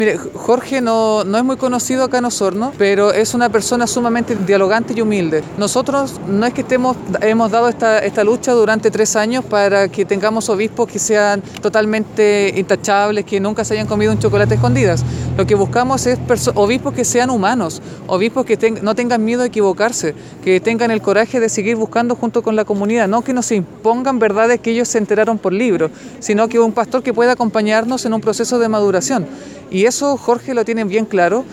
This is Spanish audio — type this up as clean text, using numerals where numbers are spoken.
Mire, Jorge no es muy conocido acá en Osorno, pero es una persona sumamente dialogante y humilde. Nosotros no es que hemos dado esta lucha durante 3 años para que tengamos obispos que sean totalmente intachables, que nunca se hayan comido un chocolate a escondidas. Lo que buscamos es obispos que sean humanos, obispos que no tengan miedo a equivocarse, que tengan el coraje de seguir buscando junto con la comunidad, no que nos impongan verdades que ellos se enteraron por libros, sino que un pastor que pueda acompañarnos en un proceso de maduración. Y eso Jorge lo tiene bien claro.